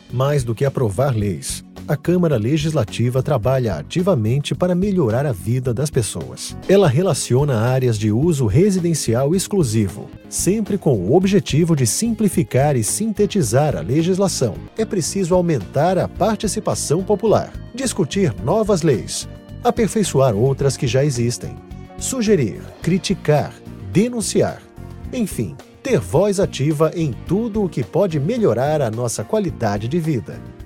Mais do que aprovar leis, a Câmara Legislativa trabalha ativamente para melhorar a vida das pessoas. Ela relaciona áreas de uso residencial exclusivo, sempre com o objetivo de simplificar e sintetizar a legislação. É preciso aumentar a participação popular, discutir novas leis, aperfeiçoar outras que já existem, sugerir, criticar, denunciar, enfim, ter voz ativa em tudo o que pode melhorar a nossa qualidade de vida.